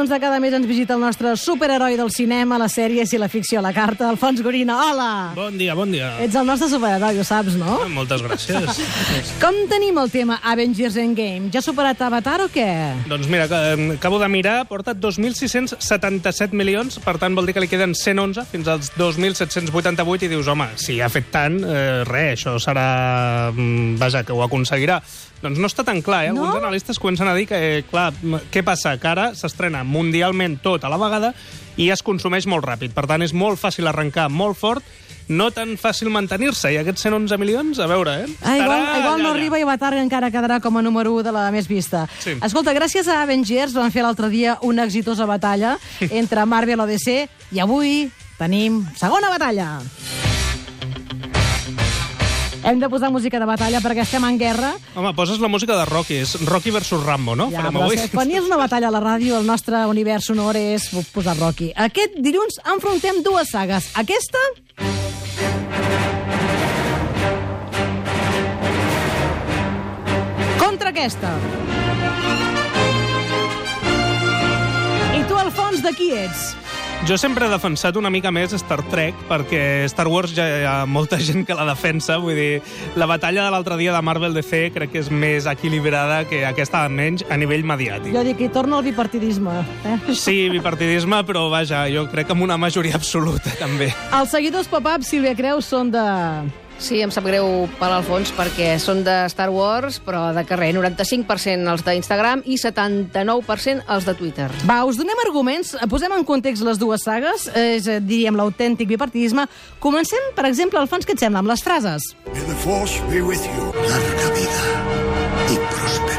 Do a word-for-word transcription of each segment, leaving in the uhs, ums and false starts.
dilluns de cada mes ens visita el nostre superheroi del cinema, les sèries i la ficció a la carta, Alfons Gorina. Hola! Bon dia, bon dia. Ets el nostre superheroi, ho saps, no? Ah, moltes gràcies. Com tenim el tema Avengers Endgame? Ja ha superat Avatar o què? Doncs mira, que- acabo de mirar, porta dos mil sis-cents setanta-set milions, per tant vol dir que li queden cent onze fins als dos mil set-cents vuitanta-vuit i dius, home, si ha fet tant, eh, res, això serà... mm, Vaja, que ho aconseguirà. Doncs no està tan clar, eh? No? Alguns analistes comencen a dir que, eh, clar, m- què passa? Que ara s'estrena mundialment tot a la vegada i es consumeix molt ràpid. Per tant, és molt fàcil arrencar molt fort, no tan fàcil mantenir-se. I aquests cent onze milions, a veure, eh? Ah, igual, Estarà igual no allà, allà. arriba i Avatar encara quedarà com a número u de la més vista. Sí. Escolta, gràcies a Avengers van fer l'altre dia una exitosa batalla entre Marvel o D C i avui tenim segona batalla. Hem de posar música de batalla perquè estem en guerra. Home, poses la música de Rocky, és Rocky versus Rambo, no? Ja, Farem però avui. si- quan hi és una batalla a la ràdio, el nostre univers sonor és posar Rocky. Aquest dilluns enfrontem dues sagues. Aquesta... contra aquesta. I tu, Alfons, de qui ets? Jo sempre he defensat una mica més Star Trek, perquè Star Wars ja hi ha molta gent que la defensa. Vull dir, la batalla de l'altre dia de Marvel-D C crec que és més equilibrada que aquesta, almenys a nivell mediàtic. Jo dic que hi torna el bipartidisme. Eh? Sí, bipartidisme, però vaja, jo crec que amb una majoria absoluta, també. Els seguidors pop-up, Sílvia Creus, són de... Sí, em sap greu per l'Alfons perquè són de Star Wars, però de carrer. noranta-cinc per cent els d'Instagram i setanta-nou per cent els de Twitter. Va, us donem arguments, posem en context les dues sagues, és, eh, diríem, l'autèntic bipartidisme. Comencem, per exemple, Alfons, què et sembla, amb les frases? May the force be with you. Larga vida y prosperidad.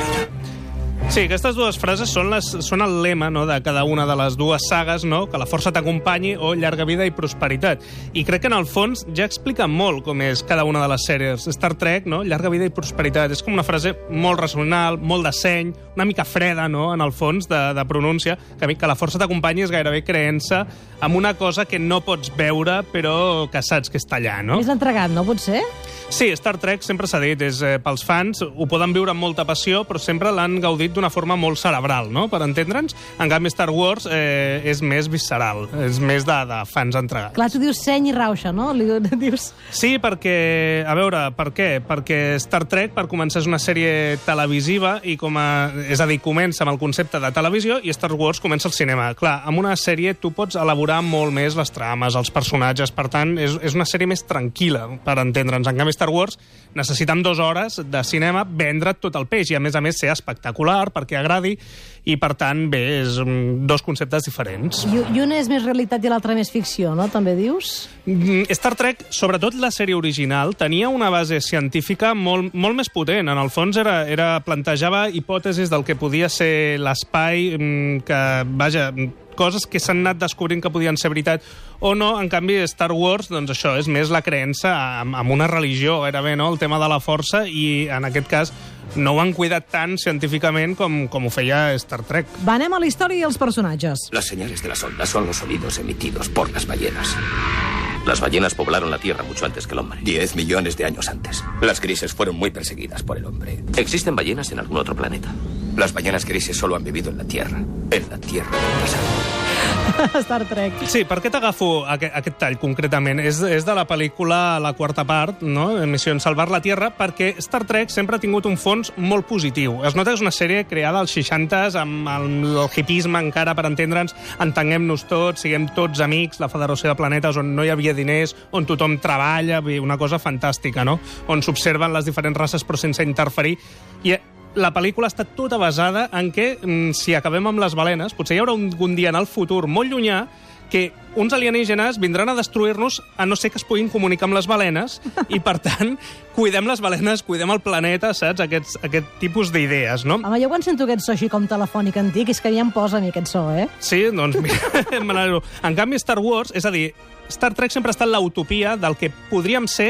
Sí, aquestes dues frases són, les, són el lema, no?, de cada una de les dues sagues, no?, que la força t'acompanyi o llarga vida i prosperitat. I crec que en el fons ja explica molt com és cada una de les sèries. Star Trek, no?, llarga vida i prosperitat. És com una frase molt racional, molt de seny, una mica freda, no?, en el fons, de, de pronúncia, que, a mi- que la força t'acompanyi és gairebé creença en una cosa que no pots veure, però que saps que està allà, no? És entregat, no pot ser? Sí, Star Trek sempre s'ha dit, és eh, pels fans, ho poden viure amb molta passió, però sempre l'han gaudit d'una forma molt cerebral, no?, per entendre'ns. En canvi, Star Wars eh, és més visceral, és més de, de fans entregats. Clar, tu dius seny i rauxa, no? Li dius... Sí, perquè, a veure, per què? Perquè Star Trek, per començar, és una sèrie televisiva, i com a, és a dir, comença amb el concepte de televisió i Star Wars comença al cinema. Clar, amb una sèrie tu pots elaborar molt més les trames, els personatges, per tant, és, és una sèrie més tranquil·la, per entendre'ns. En canvi, Star Wars necessitem dues hores de cinema, vendre't tot el peix i, a més a més, ser espectacular perquè agradi i, per tant, bé, és mm, dos conceptes diferents. I, I una és més realitat i l'altra més ficció, no? També dius? Mm, Star Trek, sobretot la sèrie original, tenia una base científica molt, molt més potent. En el fons era, era plantejava hipòtesis del que podia ser l'espai, mm, que, vaja, coses que s'han anat descobrint que podien ser veritat o no. En canvi, Star Wars, doncs això, és més la creença en, en una religió, gairebé, no?, el tema de la força, i en aquest cas no ho han cuidat tant científicament com, com ho feia Star Trek. Va, anem a la història i els personatges. Las señales de las ondas son los sonidos emitidos por las ballenas. Las ballenas poblaron la Tierra mucho antes que el hombre. Diez millones de años antes. Las grises fueron muy perseguidas por el hombre. ¿Existen ballenas en algún otro planeta? Las ballenas grises solo han vivido en la Tierra. En la Tierra del pasado. Star Trek. Sí, per què t'agafo aquest, aquest tall concretament? És, és de la pel·lícula La quarta part, no?, Missió en salvar la Tierra, perquè Star Trek sempre ha tingut un fons molt positiu. Es nota que és una sèrie creada als seixantes, amb el, el hipisme encara, per entendre'ns, entenguem-nos tots, siguem tots amics, la Federació de Planetes on no hi havia diners, on tothom treballa, una cosa fantàstica, no?, on s'observen les diferents races però sense interferir. I la pel·lícula està tota basada en què, si acabem amb les balenes, potser hi haurà un, un dia en el futur molt llunyà que uns alienígenes vindran a destruir-nos a no ser que es puguin comunicar amb les balenes i, per tant, cuidem les balenes, cuidem el planeta, saps? Aquests, aquest tipus d'idees, no? Home, jo quan sento aquest so així com telefònic antic, és que ja em posa a mi aquest so, eh? Sí, doncs mira, me n'alegro. En canvi, Star Wars, és a dir, Star Trek sempre ha estat l'utopia del que podríem ser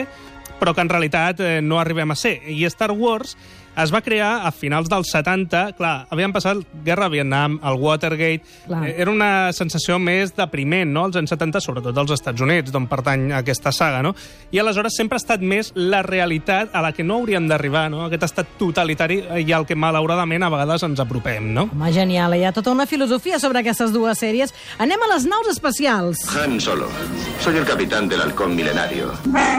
però que en realitat eh, no arribem a ser. I Star Wars es va crear a finals dels setanta. Clar, havien passat Guerra de Vietnam, el Watergate. Clar. Eh, era una sensació més depriment, no?, als anys setanta, sobretot als Estats Units, d'on pertany aquesta saga, no? I aleshores sempre ha estat més la realitat a la que no hauríem d'arribar, no?, aquest estat totalitari i al que malauradament a vegades ens apropem, no? Home, genial. Hi ha tota una filosofia sobre aquestes dues sèries. Anem a les naus espacials. Han Solo. Soy el capitán del halcón milenario.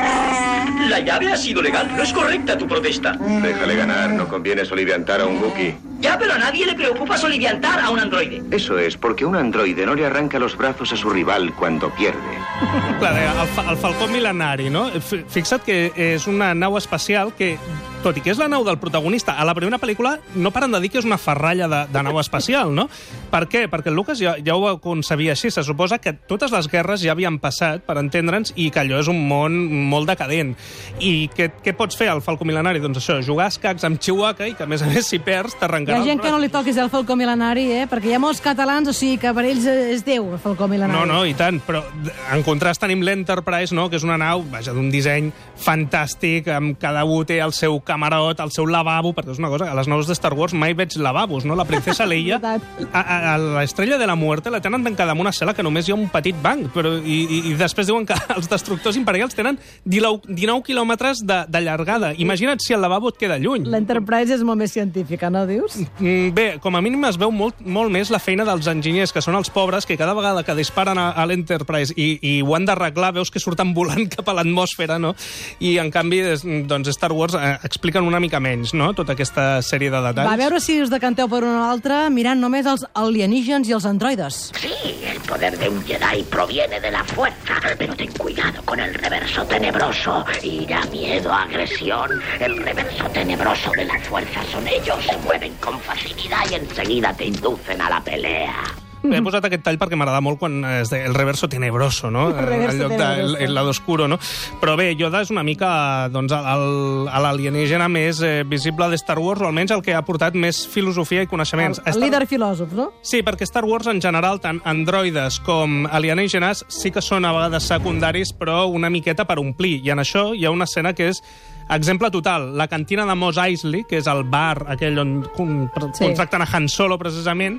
La llave ha sido legal. No es correcta tu protesta. Déjale ganar. No conviene soliviantar a un Wookiee. Ya, pero a nadie le preocupa soliviantar a un androide. Eso es porque un androide no le arranca los brazos a su rival cuando pierde. Clar, el, fa el Falcó Milenari, no? Fixa't que és una nau espacial que, tot i que és la nau del protagonista, a la primera pel·lícula no paren de dir que és una ferralla de, de nau espacial, no? Per què? Perquè el Lucas ja, ja ho concebia així. Se suposa que totes les guerres ja havien passat, per entendre'ns, i que allò és un món molt decadent. I què, què pots fer al Falcó Milenari? Doncs això, jugar a escacs amb Chewbacca i que, a més a més, si perds, t'arrencarà Hi ha gent que no li toquis el Falcó Milenari, eh? Perquè hi ha molts catalans, o sigui que per ells és Déu, el Falcó Milenari. No, no, i tant, però en contrast tenim l'Enterprise, no?, que és una nau, vaja, d'un disseny fantàstic, amb cada un té el seu camarot, el seu lavabo, perquè és una cosa, a les naus de Star Wars mai veig lavabos, no? La princesa Leia, a, a, a l'Estrella de la Muerte la tenen tancada en una cel·la que només hi ha un petit banc, però, i, i, i després diuen que els destructors imperials tenen dinou quilòmetres de, de llargada. Imagina't si el lavabo et queda lluny. L'Enterprise és molt més científica, no dius? Bé, com a mínim es veu molt, molt més la feina dels enginyers, que són els pobres, que cada vegada que disparen a, a l'Enterprise i, i ho han d'arreglar, veus que surten volant cap a l'atmosfera, no? I, en canvi, doncs, Star Wars eh, expliquen una mica menys, no?, tota aquesta sèrie de detalls. Va, a veure si us decanteu per una altra mirant només els alienígens i els androides. Sí, el poder de un Jedi proviene de la fuerza, pero ten cuidado con el reverso tenebroso. Ira, miedo, agresión. El reverso tenebroso de la fuerza son ellos. Se mueven con facilidad y enseguida te inducen a la pelea. Bé, he posat aquest tall perquè m'agrada molt quan es deia el reverso tenebroso, no? El reverso en lloc tenebroso. del lado oscuro, no? Però bé, Yoda és una mica, doncs, el, l'alienígena més eh, visible de Star Wars, o almenys el que ha portat més filosofia i coneixements. El, el líder filòsof, no? Sí, perquè Star Wars, en general, tant androides com alienígenes, sí que són a vegades secundaris, però una miqueta per omplir. I en això hi ha una escena que és exemple total. La cantina de Mos Eisley, que és el bar aquell on contracten a Han Solo, precisament,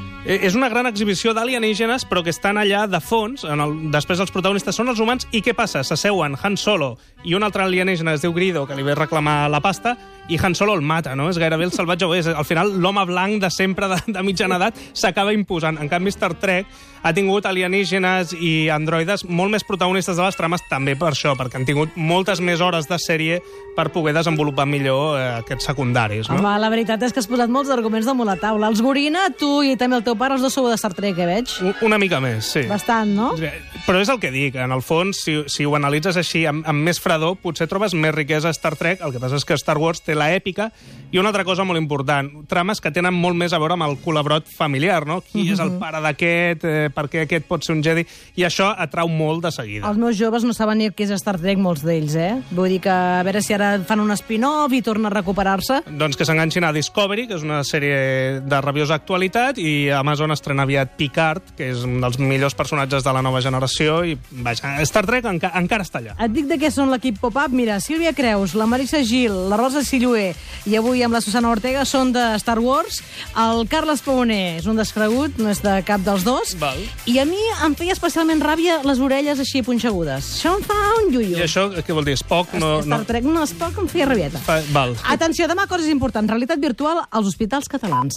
és una gran exhibició d'alienígenes, però que estan allà de fons. En el, després els protagonistes són els humans. I què passa? S'asseuen Han Solo i un altre alienígena, es diu Greedo, que li ve reclamar la pasta, i Han Solo el mata, no? És gairebé el salvatge oest. Al final, l'home blanc de sempre, de, de mitjana edat, s'acaba imposant. En canvi, Star Trek ha tingut alienígenes i androides molt més protagonistes de les trames, també per això, perquè han tingut moltes més hores de sèrie per poder desenvolupar millor eh, aquests secundaris, no? Home, la veritat és que has posat molts arguments damunt la taula. Els Gorina, tu i també el teu pare, els dos sou de Star Trek, eh, veig? Una mica més, sí. Bastant, no? Però és el que dic, en el fons, si, si ho analitzes així amb, amb més fredor, potser trobes més riquesa a Star Trek. El que passa és que Star Wars té l'èpica i una altra cosa molt important, trames que tenen molt més a veure amb el col·labrot familiar, no? Qui és el pare d'aquest, eh, per què aquest pot ser un Jedi, i això atrau molt de seguida. Els meus joves no saben ni què és Star Trek, molts d'ells, eh? Vull dir que a veure si ara fan un spin-off i torna a recuperar-se. Doncs que s'enganxin a Discovery, que és una sèrie de rabiosa actualitat, i Amazon estrena aviat Picard, que és un dels millors personatges de la nova generació, i vaja, Star Trek enca encara està allà. Et dic de què són l'equip Pop-Up. Mira, Sílvia Creus, la Marisa Gil, la Rosa Sillué i avui amb la Susana Ortega són de Star Wars. El Carles Pauner és un descregut, no és de cap dels dos. Val. I a mi em feia especialment ràbia les orelles així punxegudes. Això em fa un llullo. I això què vol dir? Spock? No, Star no... Trek no, Spock em feia rabieta. Fa... Val. Atenció, demà coses importants. Realitat virtual als hospitals catalans.